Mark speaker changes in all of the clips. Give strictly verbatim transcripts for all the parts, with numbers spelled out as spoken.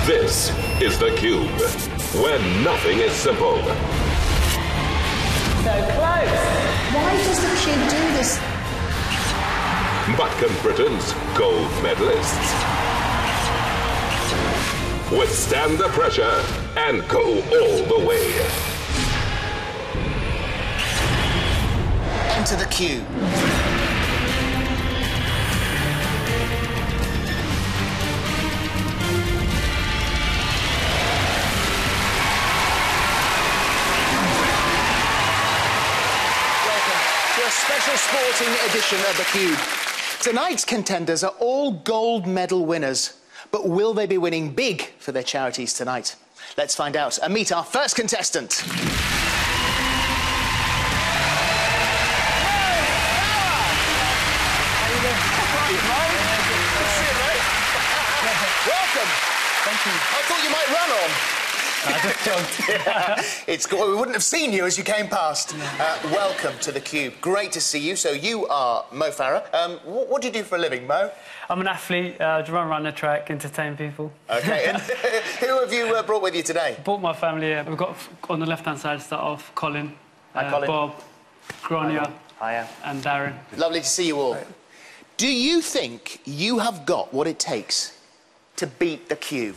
Speaker 1: This is theCUBE, where nothing is simple.
Speaker 2: So close.
Speaker 3: Why does theCUBE do this?
Speaker 1: But can Britain's gold medalists withstand the pressure and go all the way?
Speaker 3: Enter theCUBE. Special sporting edition of theCUBE. Tonight's contenders are all gold medal winners, but will they be winning big for their charities tonight? Let's find out and meet our first contestant. Welcome. Thank you. I thought you might run on.
Speaker 2: I just jumped.
Speaker 3: It's good. We wouldn't have seen you as you came past. Uh, welcome to theCUBE. Great to see you. So you are Mo Farah. Um, what, what do you do for a living, Mo?
Speaker 2: I'm an athlete. Uh, I run around the track, entertain people.
Speaker 3: OK. And who have you uh, brought with you today?
Speaker 2: Brought my family here. We've got on the left-hand side, start off, Colin,
Speaker 3: Hi,
Speaker 2: uh,
Speaker 3: Colin.
Speaker 2: Bob, Grania,
Speaker 3: Hiya.
Speaker 2: and Darren.
Speaker 3: Lovely to see you all. Right. Do you think you have got what it takes to beat theCUBE?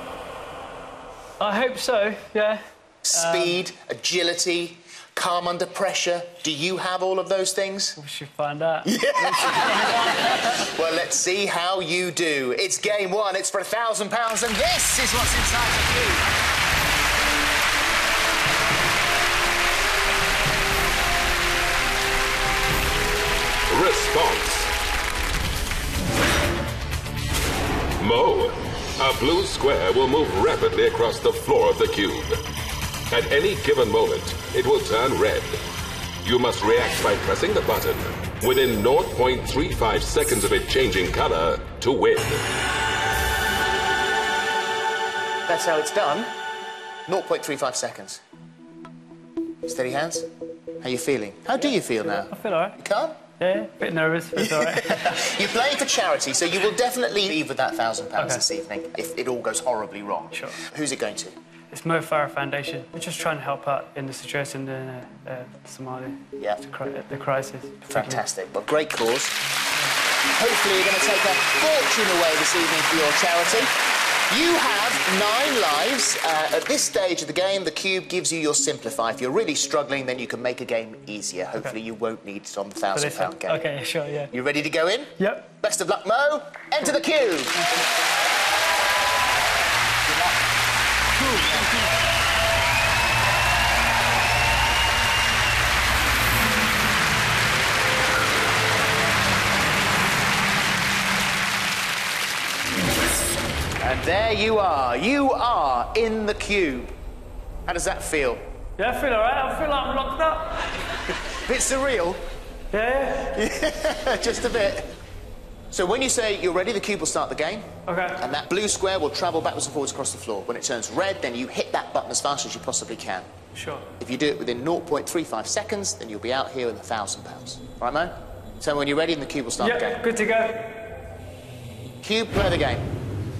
Speaker 2: I hope so, yeah.
Speaker 3: Speed,
Speaker 2: um,
Speaker 3: agility, calm under pressure. Do you have all of those things?
Speaker 2: We should find out.
Speaker 3: Yeah. Well, let's see how you do. It's game one. It's for a thousand pounds, and this is what's inside theCUBE.
Speaker 1: Response. Mo. A blue square will move rapidly across the floor of the cube. At any given moment, it will turn red. You must react by pressing the button within zero point three five seconds of it changing color to win.
Speaker 3: That's how it's done. zero point three five seconds. Steady hands. How are you feeling? How do you feel now?
Speaker 2: I feel all right.
Speaker 3: You calm?
Speaker 2: Yeah, a bit nervous, but it's all right.
Speaker 3: You're playing for charity, so you will definitely leave with that thousand pounds
Speaker 2: Okay.
Speaker 3: this evening if it all goes horribly wrong.
Speaker 2: Sure.
Speaker 3: Who's it going to?
Speaker 2: It's Mo Farah Foundation. We're just trying to help out in the situation in uh, uh, Somalia.
Speaker 3: Yeah.
Speaker 2: The, cri the crisis.
Speaker 3: Fantastic. Well, great cause. Hopefully you're going to take a fortune away this evening for your charity. You have nine lives. Uh, at this stage of the game, theCUBE gives you your simplify. If you're really struggling, then you can make a game easier. Hopefully okay. you won't need it on the thousand pound game.
Speaker 2: Okay, sure, yeah.
Speaker 3: You ready to go in?
Speaker 2: Yep.
Speaker 3: Best of luck, Mo. Enter theCUBE. And there you are. You are in theCUBE. How does that feel?
Speaker 2: Yeah, I feel all right. I feel like I'm locked up.
Speaker 3: Bit surreal?
Speaker 2: Yeah.
Speaker 3: Yeah, just a bit. So when you say you're ready, theCUBE will start the game.
Speaker 2: Okay.
Speaker 3: And that blue square will travel backwards and forwards across the floor. When it turns red, then you hit that button as fast as you possibly can.
Speaker 2: Sure.
Speaker 3: If you do it within zero point three five seconds, then you'll be out here with a thousand pounds. Right, Mo? So when you're ready, then theCUBE will start
Speaker 2: yep,
Speaker 3: the game.
Speaker 2: Good to go.
Speaker 3: CUBE, play the game.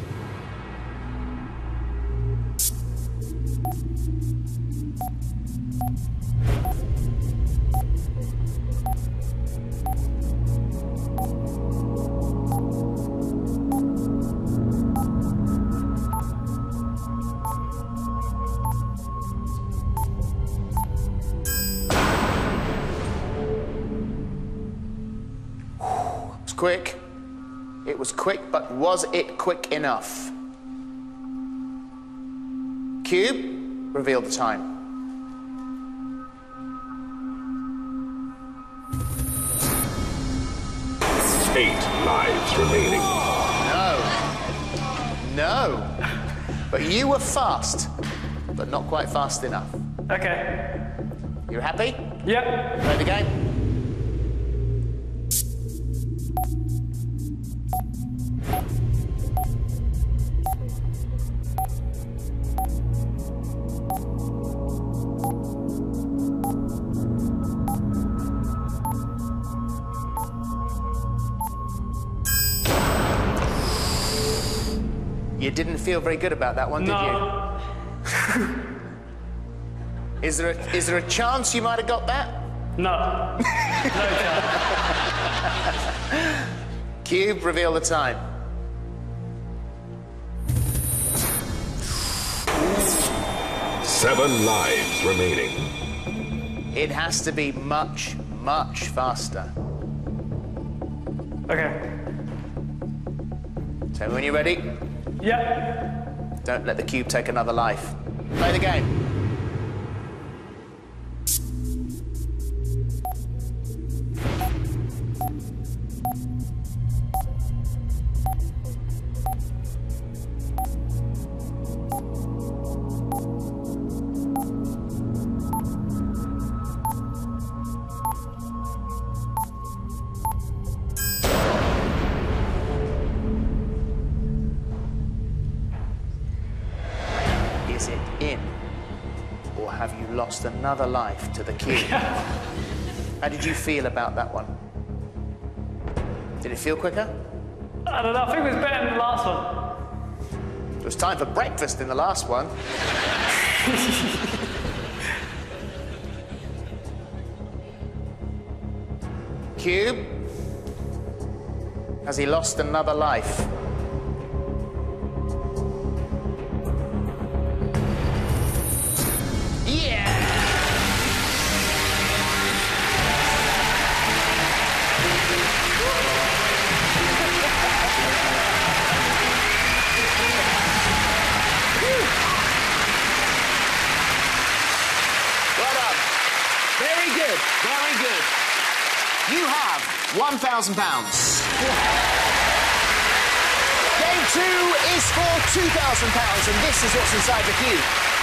Speaker 3: Quick. It was quick, but was it quick enough? CUBE, reveal the time.
Speaker 1: Eight lives remaining.
Speaker 3: No. No. But you were fast, but not quite fast enough.
Speaker 2: Okay.
Speaker 3: You happy?
Speaker 2: Yep.
Speaker 3: Play the game. You didn't feel very good about that one, did
Speaker 2: No.
Speaker 3: you? Is there a, is there a chance you might have got that?
Speaker 2: No. No chance.
Speaker 3: Cube, reveal the time.
Speaker 1: Seven lives remaining.
Speaker 3: It has to be much, much faster.
Speaker 2: Okay.
Speaker 3: Tell me when you're ready.
Speaker 2: Yeah.
Speaker 3: Don't let the cube take another life. Play the game. Is it in? Or have you lost another life to the cube? How did you feel about that one? Did it feel quicker?
Speaker 2: I don't know, I think it was better than the last one.
Speaker 3: It was time for breakfast in the last one. Cube? Has he lost another life? Yeah! Well done. Very good, very good. You have one thousand pounds. Game two is for two thousand pounds, and this is what's inside the cube.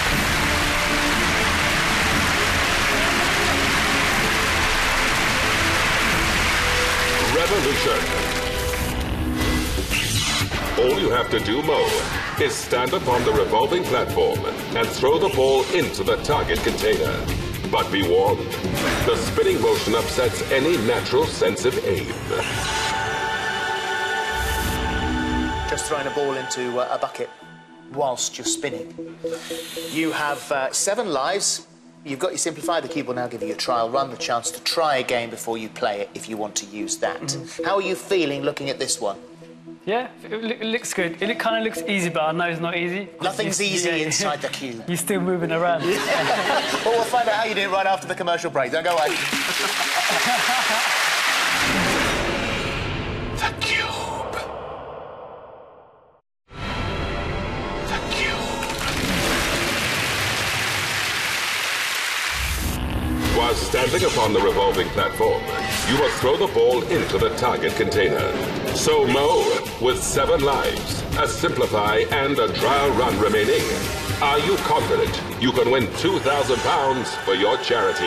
Speaker 1: Revolution. All you have to do, Mo, is stand upon the revolving platform and throw the ball into the target container. But be warned, the spinning motion upsets any natural sense of aim.
Speaker 3: Just throwing a ball into uh, a bucket whilst you're spinning. You have uh, seven lives. You've got your simplified. The cube will now give you a trial run, the chance to try a game before you play it if you want to use that. Mm-hmm. How are you feeling looking at this one?
Speaker 2: Yeah, it, it looks good. It kind of looks easy, but I know it's not easy.
Speaker 3: Nothing's
Speaker 2: You-
Speaker 3: easy
Speaker 2: yeah,
Speaker 3: inside the cube.
Speaker 2: You're still moving around.
Speaker 3: Well, we'll find out how you do it right after the commercial break. Don't go away.
Speaker 1: The cube. The cube. While standing upon the revolving platform, you must throw the ball into the target container. So, Mo, with seven lives, a simplify and a trial run remaining, are you confident you can win two thousand pounds for your charity?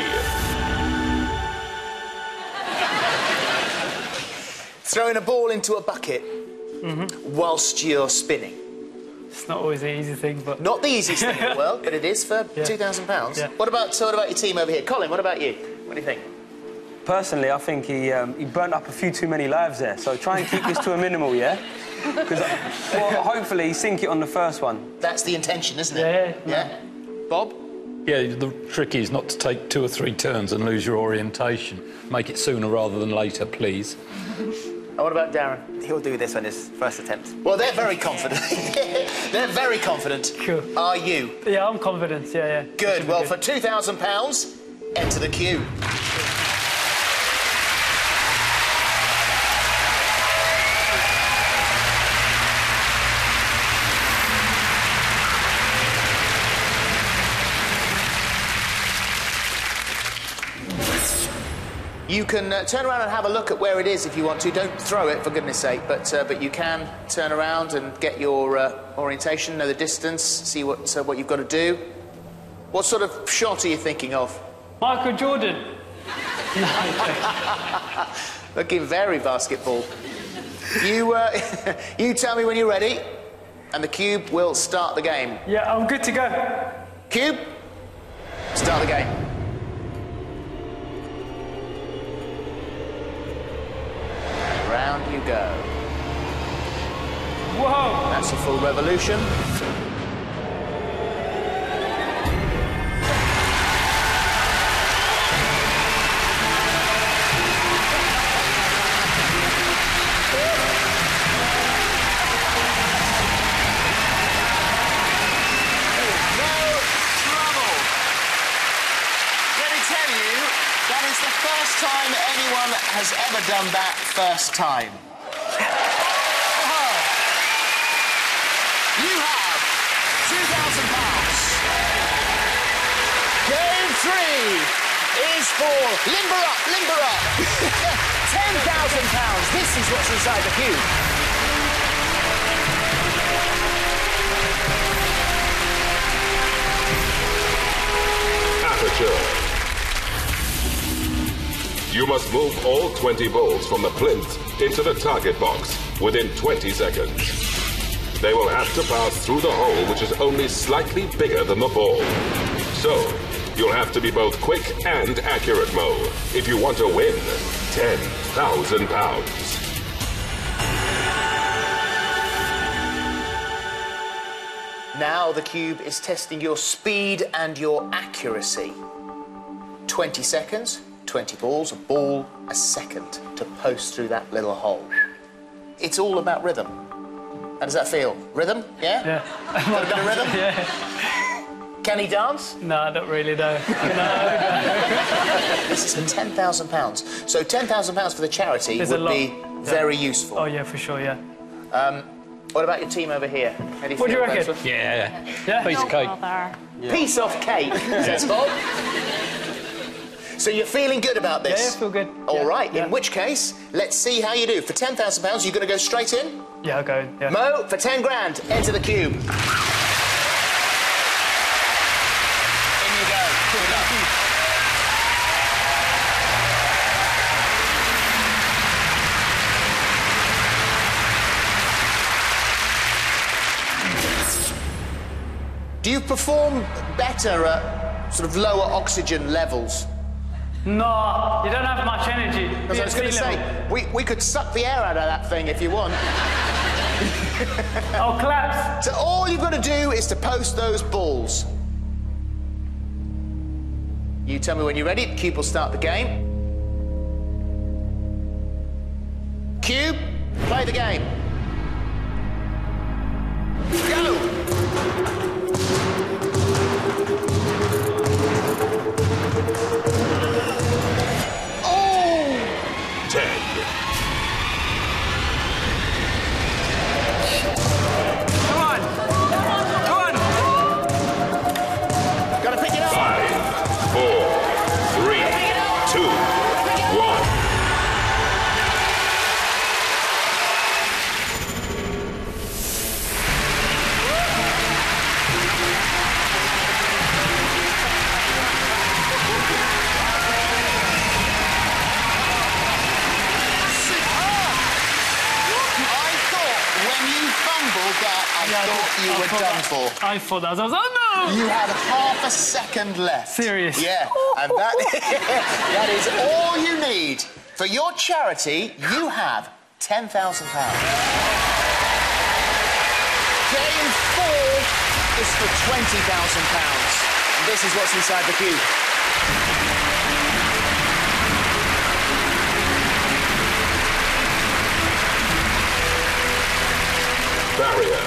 Speaker 3: Throwing a ball into a bucket
Speaker 2: Mm-hmm.
Speaker 3: whilst you're spinning.
Speaker 2: It's not always the easy thing, but...
Speaker 3: Not the easiest thing in the world, but it is for
Speaker 2: Yeah.
Speaker 3: two thousand pounds.
Speaker 2: Yeah.
Speaker 3: What about, so what about your team over here? Colin, what about you? What do you think?
Speaker 4: Personally, I think he um, he burnt up a few too many lives there. So try and keep this to a minimal, yeah? Because well, hopefully sink it on the first one.
Speaker 3: That's the intention, isn't it?
Speaker 2: Yeah, yeah.
Speaker 3: Yeah. Bob?
Speaker 5: Yeah, the trick is not to take two or three turns and lose your orientation. Make it sooner rather than later, please.
Speaker 3: And what about Darren?
Speaker 6: He'll do this on his first attempt.
Speaker 3: Well, they're very confident. They're very confident.
Speaker 2: Cool.
Speaker 3: Are you?
Speaker 2: Yeah, I'm confident, yeah, yeah.
Speaker 3: Good. Well, for two thousand pounds, enter the queue. You can uh, turn around and have a look at where it is if you want to. Don't throw it, for goodness sake, but uh, but you can turn around and get your uh, orientation, know the distance, see what uh, what you've got to do. What sort of shot are you thinking of?
Speaker 2: Michael Jordan.
Speaker 3: Looking very basketball. You uh, you tell me when you're ready, and the cube will start the game.
Speaker 2: Yeah, I'm good to go.
Speaker 3: Cube, start the game. Round you go.
Speaker 2: Whoa!
Speaker 3: That's a full revolution. First time anyone has ever done that first time. You have two thousand pounds. Game three is for Limber Up, Limber Up. ten thousand pounds. This is what's inside the cube.
Speaker 1: Aperture. You must move all twenty balls from the plinth into the target box within twenty seconds. They will have to pass through the hole, which is only slightly bigger than the ball. So, you'll have to be both quick and accurate, Mo, if you want to win ten thousand pounds.
Speaker 3: Now the cube is testing your speed and your accuracy. twenty seconds. twenty balls, a ball, a second to post through that little hole. It's all about rhythm. How does that feel? Rhythm? Yeah?
Speaker 2: Yeah.
Speaker 3: Got a bit of rhythm?
Speaker 2: Yeah.
Speaker 3: Can he dance?
Speaker 2: No, I don't really know. No.
Speaker 3: This is for ten thousand pounds. So ten thousand pounds for the charity
Speaker 2: There's
Speaker 3: would
Speaker 2: a lot.
Speaker 3: be
Speaker 2: Yeah.
Speaker 3: very useful.
Speaker 2: Oh, yeah, for sure, yeah.
Speaker 3: Um, what about your team over here? How do
Speaker 2: What do you
Speaker 3: feel,
Speaker 2: reckon?
Speaker 3: Benson?
Speaker 5: Yeah.
Speaker 2: Yeah?
Speaker 5: Piece of cake.
Speaker 7: Yeah.
Speaker 3: Piece of cake, says Bob. So you're feeling good about
Speaker 2: Yeah,
Speaker 3: this?
Speaker 2: I feel good.
Speaker 3: All
Speaker 2: Yeah,
Speaker 3: right,
Speaker 2: yeah.
Speaker 3: in which case, let's see how you do. For ten thousand pounds, you're going to go straight in?
Speaker 2: Yeah, I'll go in, yeah.
Speaker 3: Mo, for ten grand, enter the cube. In you go. Good luck. Do you perform better at sort of lower oxygen levels?
Speaker 2: No, you don't have much energy.
Speaker 3: Because I was going to say, we, we could suck the air out of that thing if you want.
Speaker 2: I'll collapse.
Speaker 3: So all you've got to do is to post those balls. You tell me when you're ready. The cube will start the game. Cube, play the game. Go!
Speaker 1: Ten.
Speaker 2: Come on. Come on.
Speaker 3: Gotta pick it up.
Speaker 1: Five, four, three, two, one.
Speaker 3: I thought you were done for.
Speaker 2: I thought that was... I was oh, no!
Speaker 3: You had half a second left.
Speaker 2: Serious?
Speaker 3: Yeah, and that, that is all you need. For your charity, you have ten thousand pounds. Game four is for twenty thousand pounds. And this is what's inside the cube.
Speaker 1: Barrier.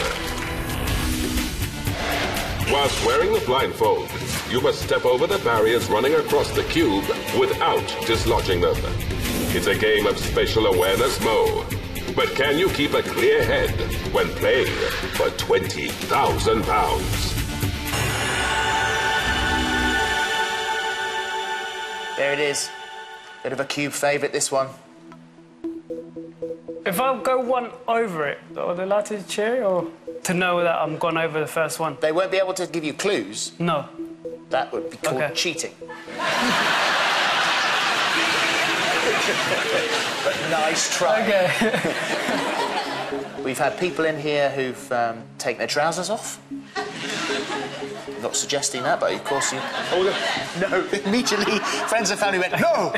Speaker 1: Whilst wearing the blindfold, you must step over the barriers running across the cube without dislodging them. It's a game of spatial awareness, Mo. But can you keep a clear head when playing for twenty thousand pounds?
Speaker 3: There it is. Bit of a cube favourite, this one.
Speaker 2: If I go one over it, are they allowed to cheer or to know that I'm gone over the first one?
Speaker 3: They won't be able to give you clues.
Speaker 2: No.
Speaker 3: That would be called
Speaker 2: Okay.
Speaker 3: cheating. But nice try.
Speaker 2: Okay.
Speaker 3: We've had people in here who've um, taken their trousers off. I'm not suggesting that, but of course you... Oh, no, immediately friends and family went, no!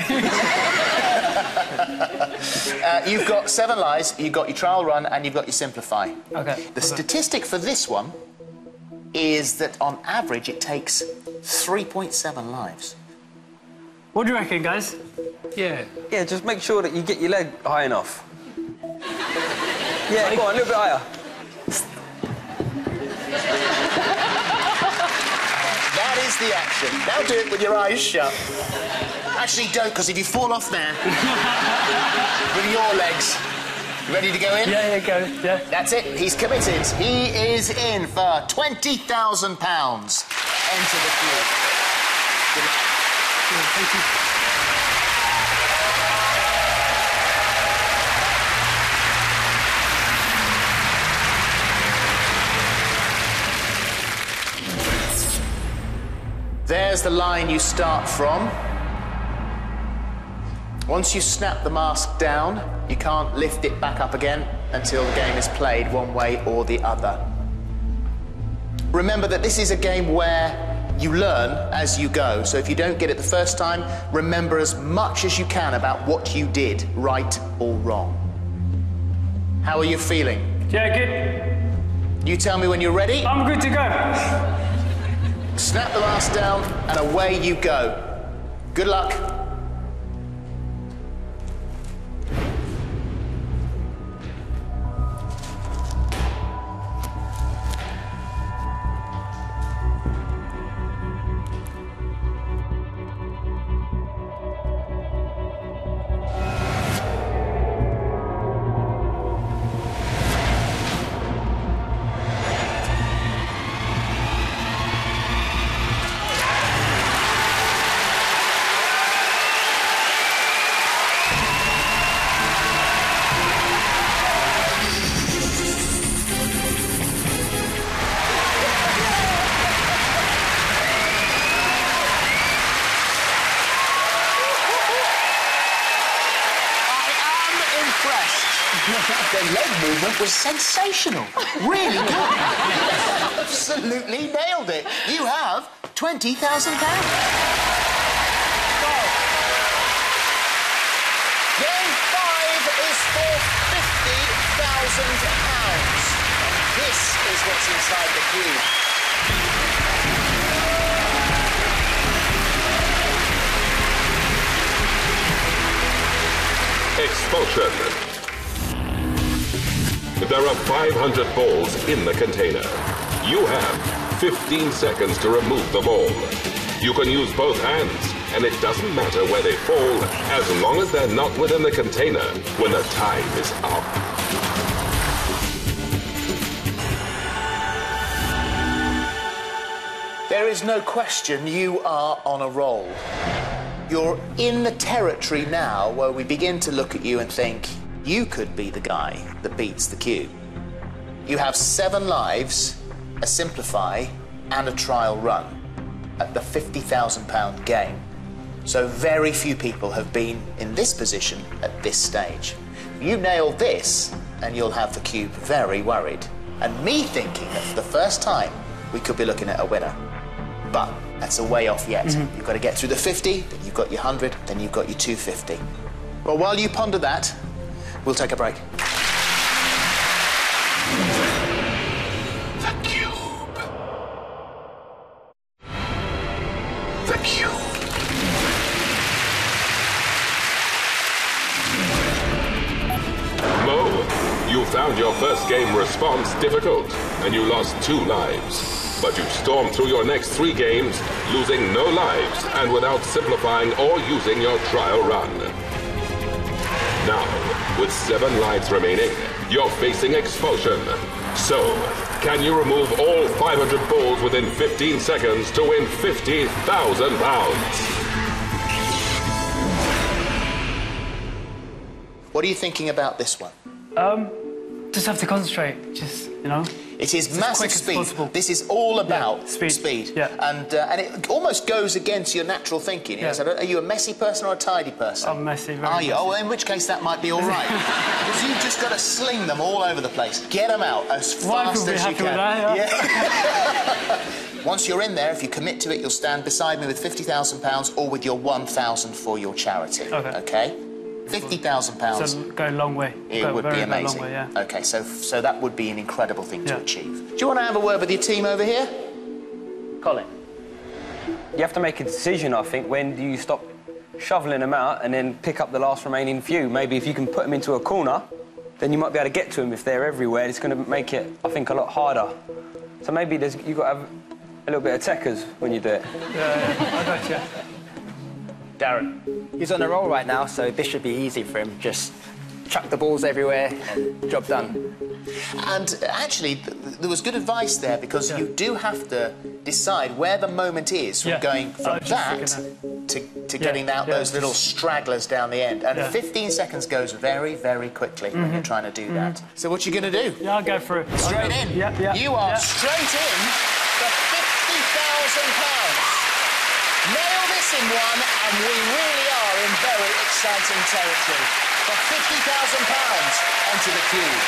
Speaker 3: uh, you've got seven lives, you've got your trial run, and you've got your simplify.
Speaker 2: OK.
Speaker 3: The statistic for this one is that on average it takes three point seven lives.
Speaker 2: What do you reckon, guys?
Speaker 5: Yeah.
Speaker 4: Yeah, just make sure that you get your leg high enough. Yeah, go on, a little bit higher.
Speaker 3: That is the action. Now do it with your eyes shut. Actually, don't, because if you fall off there with your legs, you ready to go in?
Speaker 2: Yeah, yeah, go, yeah.
Speaker 3: That's it. He's committed. He is in for twenty thousand pounds. Enter the cube. Good luck.
Speaker 2: Yeah, thank you.
Speaker 3: There's the line you start from. Once you snap the mask down, you can't lift it back up again until the game is played one way or the other. Remember that this is a game where you learn as you go. So if you don't get it the first time, remember as much as you can about what you did, right or wrong. How are you feeling?
Speaker 2: Yeah, good.
Speaker 3: You tell me when you're ready.
Speaker 2: I'm good to go.
Speaker 3: Snap the mask down and away you go. Good luck. The leg movement was sensational. Really good. Absolutely nailed it. You have twenty thousand pounds. Game five is for fifty thousand pounds. This is what's inside the cube.
Speaker 1: Expulsion. There are five hundred balls in the container. You have fifteen seconds to remove the ball. You can use both hands, and it doesn't matter where they fall, as long as they're not within the container when the time is up.
Speaker 3: There is no question you are on a roll. You're in the territory now where we begin to look at you and think, you could be the guy that beats the cube. You have seven lives, a simplify, and a trial run at the fifty thousand pound game. So very few people have been in this position at this stage. You nail this, and you'll have the cube very worried. And me thinking that for the first time, we could be looking at a winner. But that's a way off yet. Mm-hmm. You've got to get through the fifty, then you've got your one hundred, then you've got your two hundred fifty. Well, while you ponder that, we'll take a break.
Speaker 1: The cube. The cube. Mo, you found your first game response difficult, and you lost two lives. But you stormed through your next three games, losing no lives, and without simplifying or using your trial run. Now, with seven lives remaining, you're facing expulsion. So, can you remove all five hundred balls within fifteen seconds to win fifty thousand pounds?
Speaker 3: What are you thinking about this one?
Speaker 2: Um, just have to concentrate, just, you know.
Speaker 3: It is massive speed. This is all about
Speaker 2: yeah, speed.
Speaker 3: speed.
Speaker 2: Yeah.
Speaker 3: And, uh, and it almost goes against your natural thinking. You
Speaker 2: yeah.
Speaker 3: know, so are you a messy person or a tidy person?
Speaker 2: I'm messy, very
Speaker 3: Are you?
Speaker 2: messy.
Speaker 3: Oh, well, in which case that might be all right. Because you've just got to sling them all over the place. Get them out as fast as you can.
Speaker 2: That, yeah.
Speaker 3: Yeah. Once you're in there, if you commit to it, you'll stand beside me with fifty thousand pounds or with your one thousand for your charity.
Speaker 2: Okay.
Speaker 3: Okay? fifty thousand pounds.
Speaker 2: So go a long way.
Speaker 3: It
Speaker 2: go
Speaker 3: would
Speaker 2: very,
Speaker 3: be amazing.
Speaker 2: Very long way, yeah.
Speaker 3: Okay, so so that would be an incredible thing
Speaker 2: yeah.
Speaker 3: to achieve. Do you want to have a word with your team over here? Colin?
Speaker 4: You have to make a decision, I think, when do you stop shoveling them out and then pick up the last remaining few. Maybe if you can put them into a corner, then you might be able to get to them if they're everywhere. It's going to make it, I think, a lot harder. So maybe there's, you've got to have a little bit of techers when you do it.
Speaker 2: Yeah, yeah. I got you.
Speaker 6: Darren. He's on a roll right now, so this should be easy for him. Just chuck the balls everywhere and job done.
Speaker 3: And actually, th th there was good advice there, because
Speaker 2: yeah.
Speaker 3: you do have to decide where the moment is from
Speaker 2: yeah.
Speaker 3: going from that to, to yeah. getting out yeah. those little stragglers down the end. And yeah. fifteen seconds goes very, very quickly mm-hmm. when you're trying to do mm-hmm. that. So what you going to do?
Speaker 2: Yeah, I'll go for it.
Speaker 3: Straight in?
Speaker 2: Yeah, yeah.
Speaker 3: You are
Speaker 2: yeah.
Speaker 3: straight in for fifty thousand pounds. Nail this in one, and we really are in very exciting territory. For fifty thousand pounds onto the cube.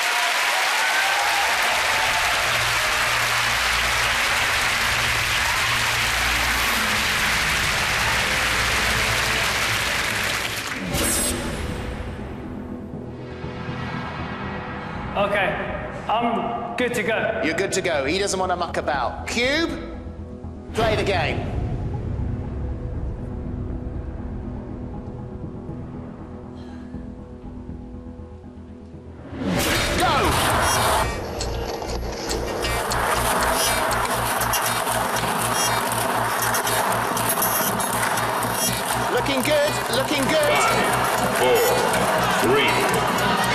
Speaker 2: Okay, I'm good to go.
Speaker 3: You're good to go. He doesn't want to muck about. Cube, play the game. Go! Looking good, looking good.
Speaker 1: Five, four, three.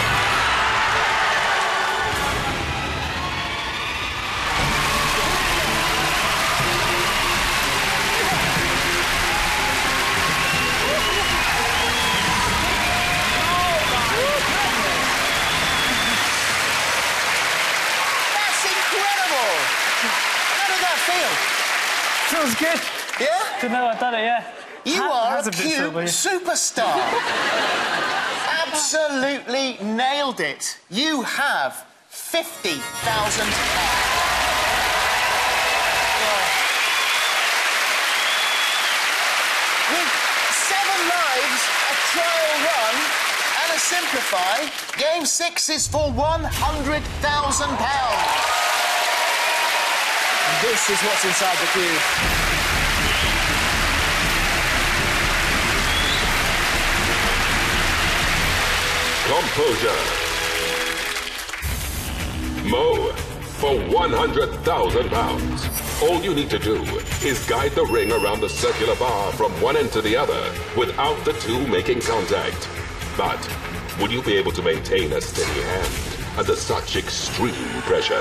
Speaker 2: Feels good.
Speaker 3: Yeah?
Speaker 2: To know I've done it, yeah.
Speaker 3: You
Speaker 2: ha
Speaker 3: are a cube superstar. Absolutely nailed it. You have fifty thousand pounds. With seven lives, a trial run, and a simplify, game six is for one hundred thousand pounds. This is what's inside the cube.
Speaker 1: Composure. Mo, for one hundred thousand pounds. All you need to do is guide the ring around the circular bar from one end to the other without the two making contact. But would you be able to maintain a steady hand under such extreme pressure?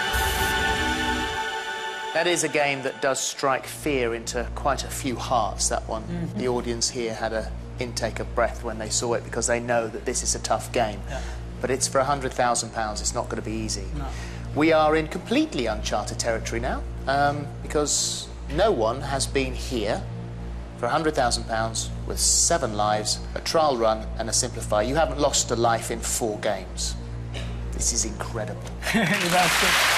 Speaker 3: That is a game that does strike fear into quite a few hearts, that one. Mm-hmm. The audience here had an intake of breath when they saw it, because they know that this is a tough game. Yeah. But it's for one hundred thousand pounds, it's not going to be easy. No. We are in completely uncharted territory now, um, because no one has been here for one hundred thousand pounds with seven lives, a trial run and a simplify. You haven't lost a life in four games. This is incredible.
Speaker 2: That's it.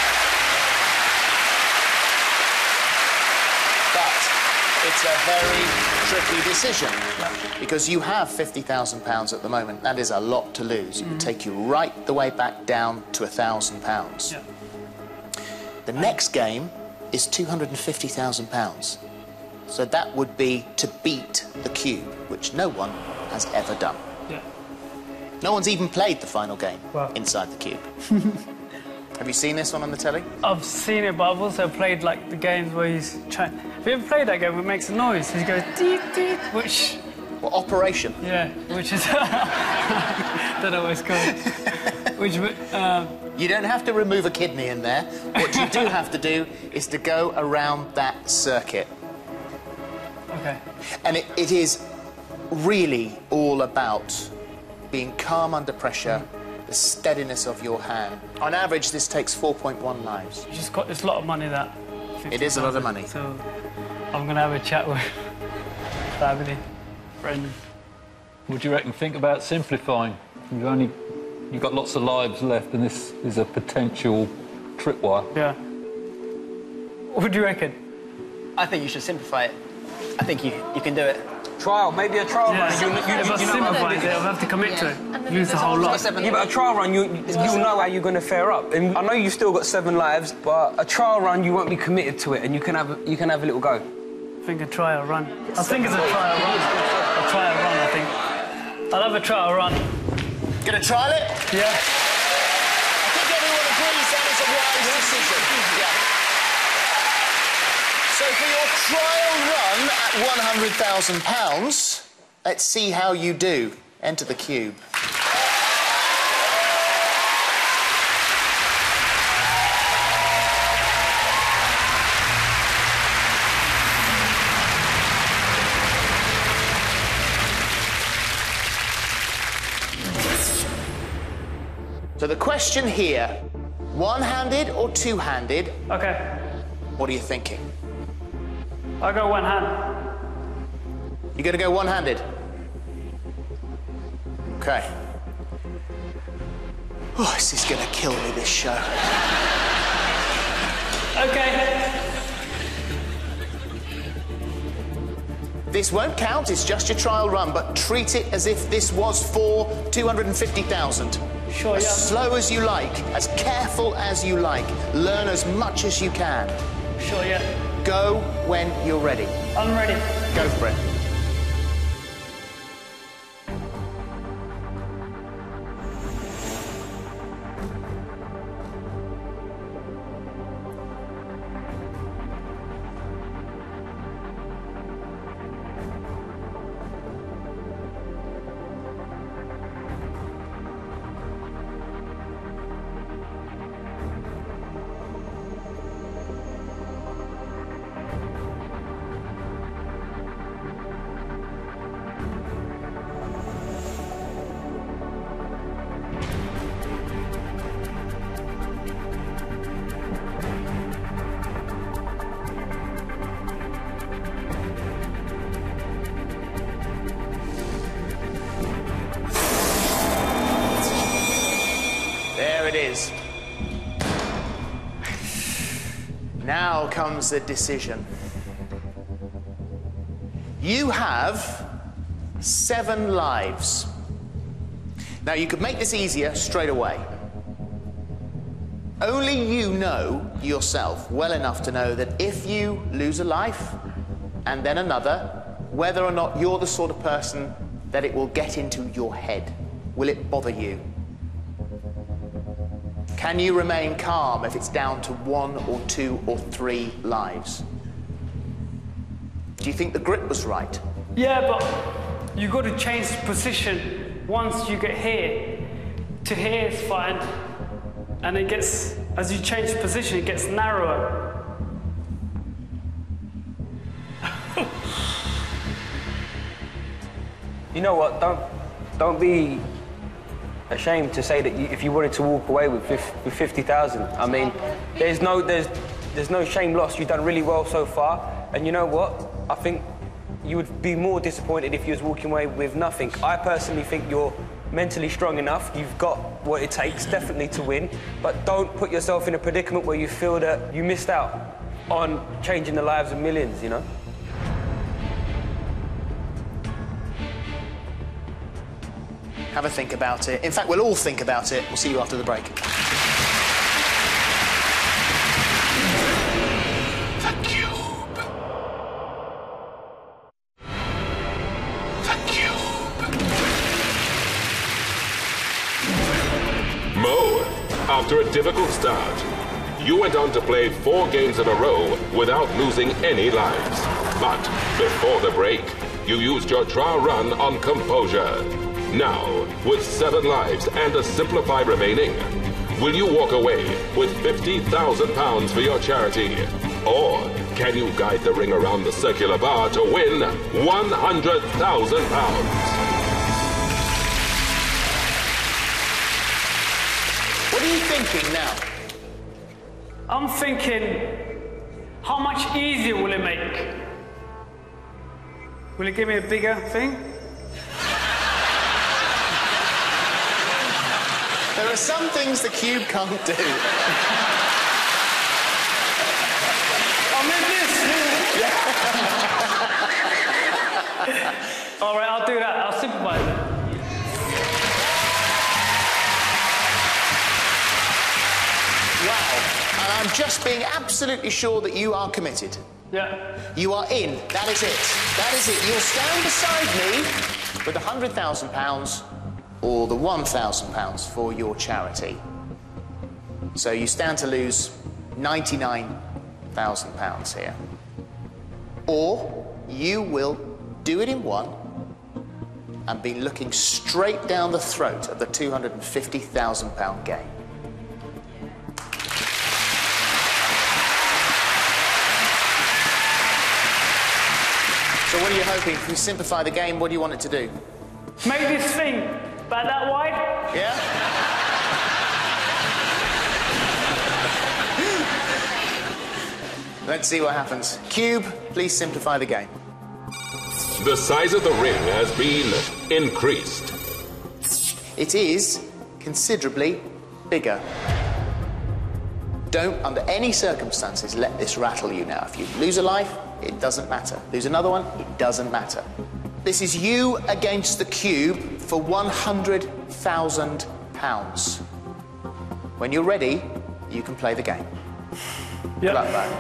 Speaker 3: It's a very tricky decision, because you have fifty thousand pounds at the moment. That is a lot to lose. It mm. would take you right the way back down to one thousand pounds. Yeah. The next game is two hundred fifty thousand pounds. So that would be to beat the cube, which no one has ever done.
Speaker 2: Yeah.
Speaker 3: No one's even played the final game
Speaker 2: wow.
Speaker 3: inside the cube. Have you seen this one on the telly?
Speaker 2: I've seen it, but I've also played like the games where he's trying. Have you ever played that game where it makes a noise? He goes deep, deep, which.
Speaker 3: What, Operation?
Speaker 2: Yeah, which is. Don't know what it's called. Which. Um...
Speaker 3: You don't have to remove a kidney in there. What you do have to do is to go around that circuit.
Speaker 2: Okay.
Speaker 3: And it, it is really all about being calm under pressure. Mm. the steadiness of your hand. On average, this takes four point one lives.
Speaker 2: You just got this lot of money that...
Speaker 3: It is a lot of money.
Speaker 2: So I'm going to have a chat with family, friends.
Speaker 5: What do you reckon? Think about simplifying. You've only... You've got lots of lives left, and this is a potential tripwire.
Speaker 2: Yeah. What do you reckon?
Speaker 6: I think you should simplify it. I think you, you can do it.
Speaker 4: Trial, maybe a trial
Speaker 2: Yeah.
Speaker 4: run. You, you,
Speaker 2: if
Speaker 4: you,
Speaker 2: I
Speaker 4: you know
Speaker 2: simplify it, I'll have to commit
Speaker 7: Yeah.
Speaker 2: to
Speaker 7: And
Speaker 2: it.
Speaker 7: then
Speaker 2: Lose the
Speaker 7: there's
Speaker 2: whole
Speaker 7: also
Speaker 2: lot.
Speaker 4: Yeah, but a trial run, you, you'll know how you're going to fare up. And I know you've still got seven lives, but a trial run, you won't be committed to it, and you can have, you can have a little go.
Speaker 2: I think a trial run. I think it's a trial run. A trial run, I think. I'll have a trial run.
Speaker 3: Gonna trial it?
Speaker 2: Yeah.
Speaker 3: I think everyone agrees that is a wise decision. Yeah. So for your trial run at one hundred thousand pounds, let's see how you do. Enter the cube. So the question here, one-handed or two-handed,
Speaker 2: Okay.
Speaker 3: what are you thinking?
Speaker 2: I'll go one hand.
Speaker 3: You're gonna go one-handed? Okay. Oh, this is gonna kill me, this show.
Speaker 2: Okay.
Speaker 3: This won't count, it's just your trial run, but treat it as if this was for two hundred fifty thousand.
Speaker 2: Sure,
Speaker 3: As
Speaker 2: yeah.
Speaker 3: slow as you like, as careful as you like. Learn as much as you can.
Speaker 2: Sure, yeah.
Speaker 3: Go when you're ready.
Speaker 2: I'm ready.
Speaker 3: Go for it. There it is. Now comes the decision. You have seven lives. Now, you could make this easier straight away. Only you know yourself well enough to know that if you lose a life and then another, whether or not you're the sort of person that it will get into your head. Will it bother you? Can you remain calm if it's down to one or two or three lives? Do you think the grip was right?
Speaker 2: Yeah, but you got to change position once you get here. To here is fine, and it gets, as you change position, it gets narrower.
Speaker 4: You know what? Don't don't be ashamed to say that you, if you wanted to walk away with with fifty thousand. I mean, there's no there's there's no shame lost. You've done really well so far, and you know what? I think you would be more disappointed if you was walking away with nothing. I personally think you're mentally strong enough. You've got what it takes, definitely, to win. But don't put yourself in a predicament where you feel that you missed out on changing the lives of millions. You know.
Speaker 3: Have a think about it. In fact, we'll all think about it. We'll see you after the break.
Speaker 1: The Cube. The Cube. Mo, after a difficult start, you went on to play four games in a row without losing any lives. But before the break, you used your trial run on composure. Now, with seven lives and a simplified remaining, will you walk away with fifty thousand pounds for your charity? Or can you guide the ring around the circular bar to win one hundred thousand pounds?
Speaker 3: What are you thinking now?
Speaker 2: I'm thinking, how much easier will it make? Will it give me a bigger thing?
Speaker 3: There are some things the cube can't do.
Speaker 2: I'm in this! All right, I'll do that. I'll simplify it.
Speaker 3: Wow. And I'm just being absolutely sure that you are committed.
Speaker 2: Yeah.
Speaker 3: You are in. That is it. That is it. You'll stand beside me with the one hundred thousand pounds or the one thousand pounds for your charity. So you stand to lose ninety-nine thousand pounds here. Or you will do it in one and be looking straight down the throat of the two hundred fifty thousand pound game. So what are you hoping? If we simplify the game, what do you want it to do?
Speaker 2: Make this thing about that wide.
Speaker 3: Yeah? Let's see what happens. Cube, please simplify the game.
Speaker 1: The size of the ring has been increased.
Speaker 3: It is considerably bigger. Don't, under any circumstances, let this rattle you now. If you lose a life, it doesn't matter. Lose another one, it doesn't matter. This is you against the cube for one hundred thousand pounds. When you're ready, you can play the game.
Speaker 2: Yep.
Speaker 3: Good luck, Barry.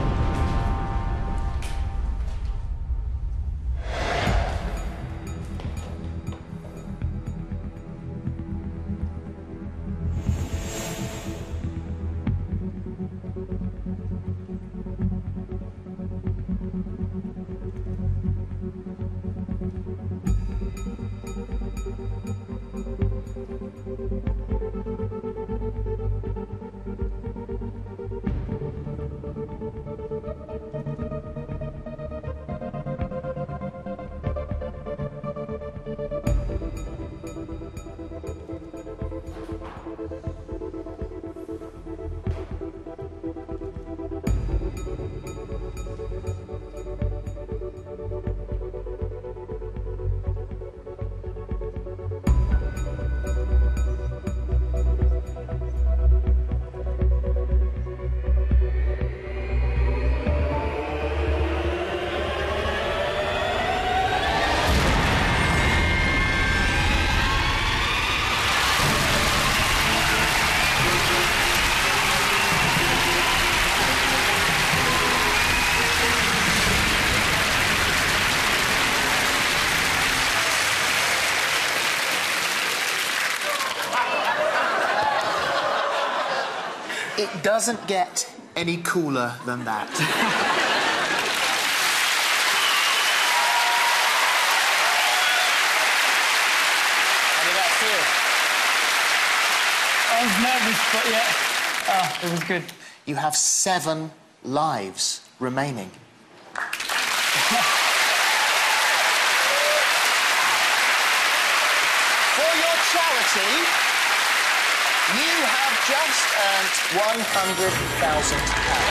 Speaker 3: It doesn't get any cooler than that. How did that feel?
Speaker 2: I was nervous, but yeah, ah, it was good.
Speaker 3: You have seven lives remaining. For your charity, you have just earned one hundred thousand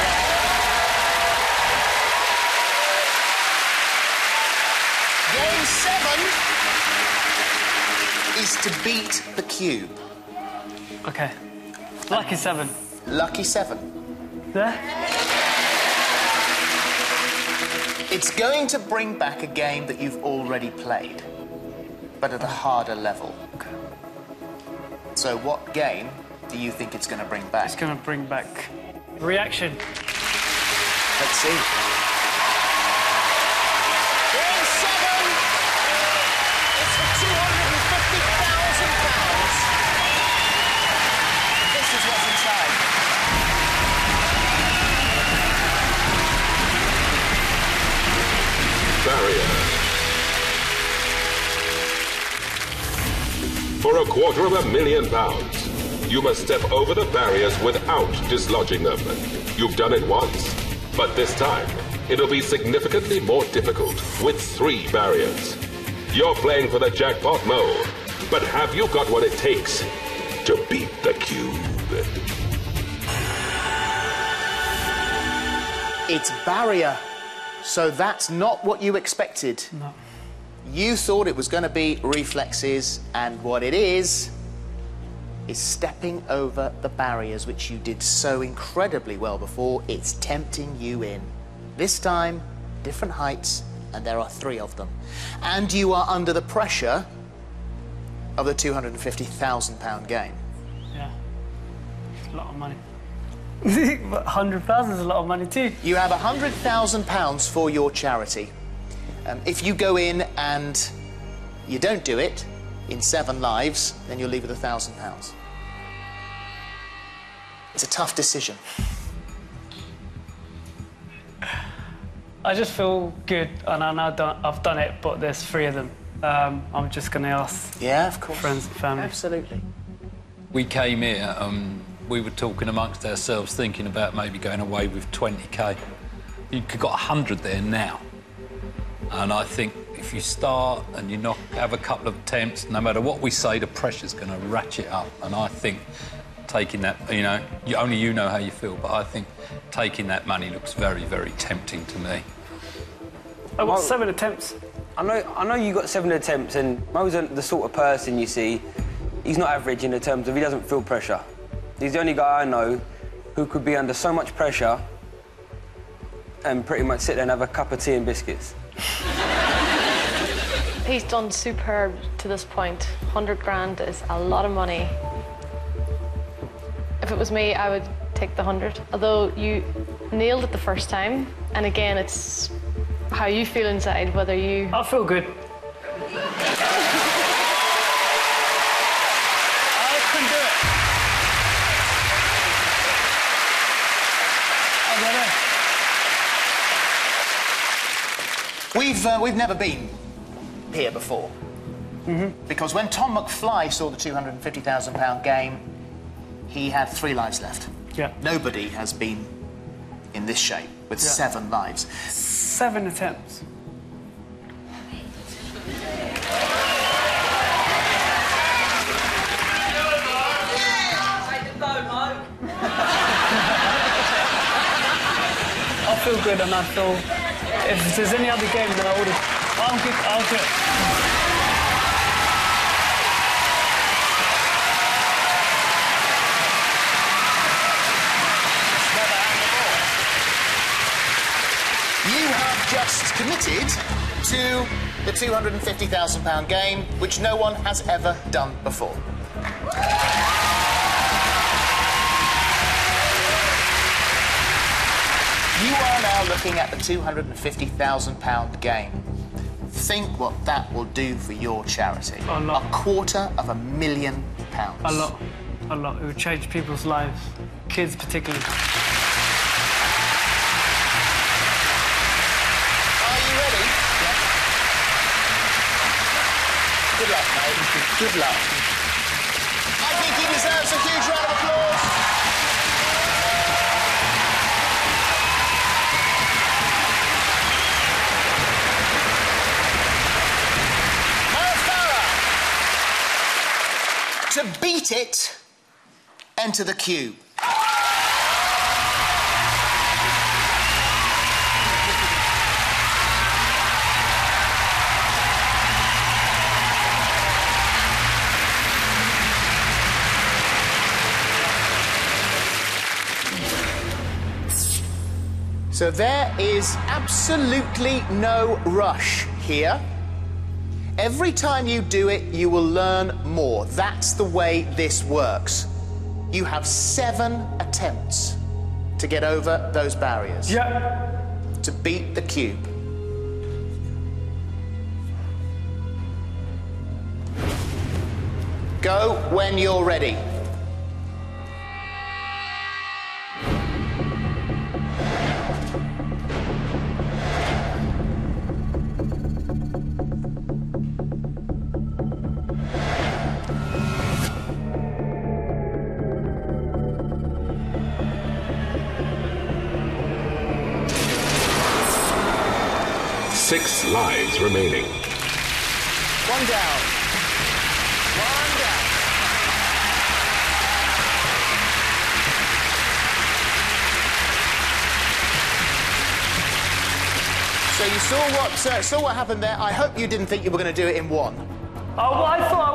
Speaker 3: pounds. Game seven is to beat the cube.
Speaker 2: Okay. Lucky seven.
Speaker 3: Lucky seven.
Speaker 2: There?
Speaker 3: It's going to bring back a game that you've already played, but at a harder level.
Speaker 2: Okay.
Speaker 3: So what game do you think it's going to bring back?
Speaker 2: It's going to bring back reaction.
Speaker 3: Let's see. Game seven is for two hundred fifty thousand pounds. This is what's inside.
Speaker 1: Barrier. For a quarter of a million pounds, you must step over the barriers without dislodging them. You've done it once, but this time, it'll be significantly more difficult with three barriers. You're playing for the jackpot, Mo, but have you got what it takes to beat the cube? hundred.
Speaker 3: It's barrier. So that's not what you expected.
Speaker 2: No.
Speaker 3: You thought it was going to be reflexes, and what it is is stepping over the barriers, which you did so incredibly well before. It's tempting you in. This time, different heights, and there are three of them. And you are under the pressure of the two hundred fifty thousand pound game.
Speaker 2: Yeah. It's a lot of money. But one hundred thousand is a lot of money too.
Speaker 3: You have one hundred thousand pounds for your charity. Um, if you go in and you don't do it in seven lives, then you'll leave with one thousand pounds. It's a tough decision.
Speaker 2: I just feel good, and I know done, I've done it, but there's three of them. Um, I'm just going to ask
Speaker 3: Yeah, of course.
Speaker 2: friends and family.
Speaker 3: Absolutely.
Speaker 5: We came here, um, we were talking amongst ourselves, thinking about maybe going away with twenty K. You've got one hundred there now. And I think if you start and you knock, have a couple of attempts, no matter what we say, the pressure's going to ratchet up. And I think taking that, you know, you, only you know how you feel, but I think taking that money looks very, very tempting to me.
Speaker 2: I got
Speaker 4: Well-
Speaker 2: seven attempts.
Speaker 4: I know, I know you got seven attempts, and Mo's the sort of person you see, he's not average in the terms of he doesn't feel pressure. He's the only guy I know who could be under so much pressure and pretty much sit there and have a cup of tea and biscuits.
Speaker 7: He's done superb to this point. one hundred grand is a lot of money. If it was me, I would take the one hundred. Although you nailed it the first time, and again, it's how you feel inside, whether you...
Speaker 2: I feel good. I can do it. I don't know.
Speaker 3: We've, uh, we've never been here before.
Speaker 2: Mm-hmm.
Speaker 3: Because when Tom McFly saw the two hundred fifty thousand pound game, he had three lives left.
Speaker 2: Yeah.
Speaker 3: Nobody has been in this shape with
Speaker 2: Yeah.
Speaker 3: seven lives.
Speaker 2: Seven attempts. I feel good, and I feel if there's any other game, then I would have. I'll get. I'll get.
Speaker 3: You have just committed to the two hundred fifty thousand pound game, which no one has ever done before. You are now looking at the two hundred fifty thousand pound game. Think what that will do for your charity.
Speaker 2: A lot.
Speaker 3: A quarter of a million pounds.
Speaker 2: A lot, a lot. It would change people's lives, kids particularly.
Speaker 3: Are you ready? Yeah. Good luck, mate. Good luck. I think he deserves a huge round of applause. Mo Farah. To beat it, enter the queue. So there is absolutely no rush here. Every time you do it, you will learn more. That's the way this works. You have seven attempts to get over those barriers.
Speaker 2: Yeah.
Speaker 3: To beat the cube. Go when you're ready.
Speaker 1: Six lives remaining.
Speaker 3: One down. One down. So you saw what uh, saw what happened there. I hope you didn't think you were going to do it in one.
Speaker 2: Oh, well, I thought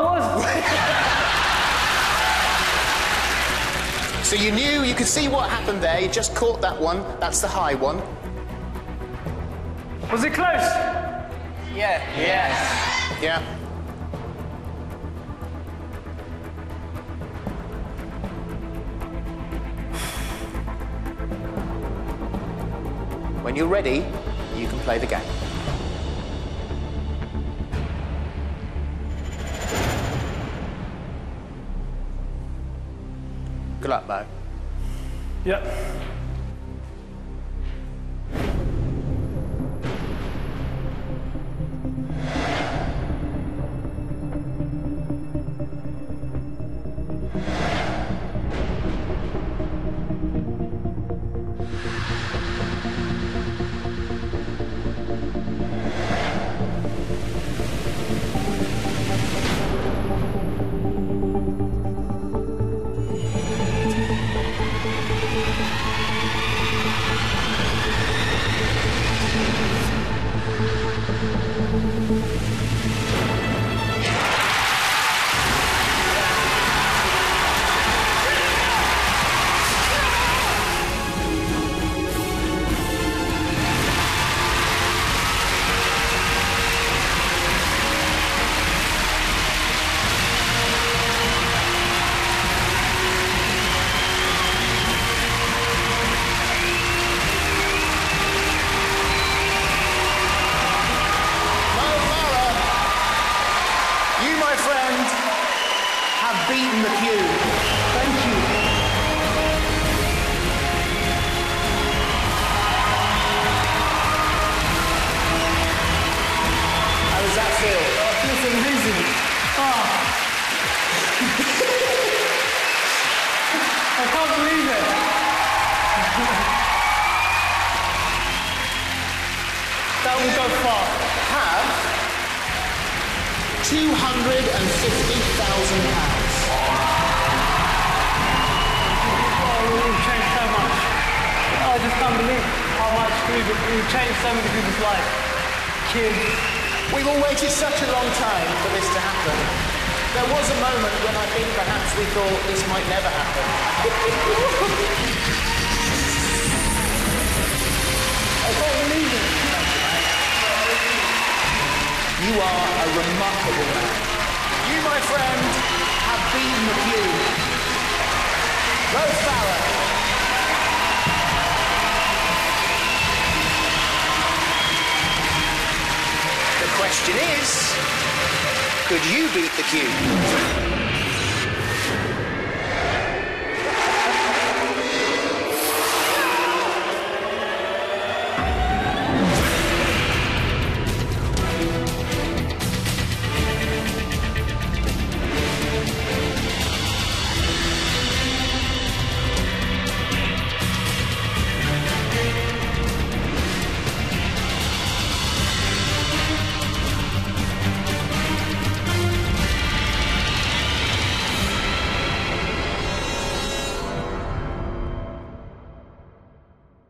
Speaker 2: I was.
Speaker 3: So you knew, you could see what happened there. You just caught that one. That's the high one.
Speaker 2: Was it close?
Speaker 6: Yeah. Yes.
Speaker 3: Yeah. When you're ready, you can play the game. Good luck, Mo.
Speaker 2: Yep.
Speaker 3: Beaten the cube. Thank you. How does that feel?
Speaker 2: Oh, it feels amazing. Oh. I can't believe it. That will go far.
Speaker 3: Have two hundred fifty thousand pounds.
Speaker 2: We've changed so much. I just can't believe how much we've, we've changed so many people's lives. Kids.
Speaker 3: We've all waited such a long time for this to happen. There was a moment when I think perhaps we thought this might never happen.
Speaker 2: I can't believe it.
Speaker 3: You are a remarkable man. You, my friend, have beaten the cube. Mo Farah. The question is, could you beat the cube?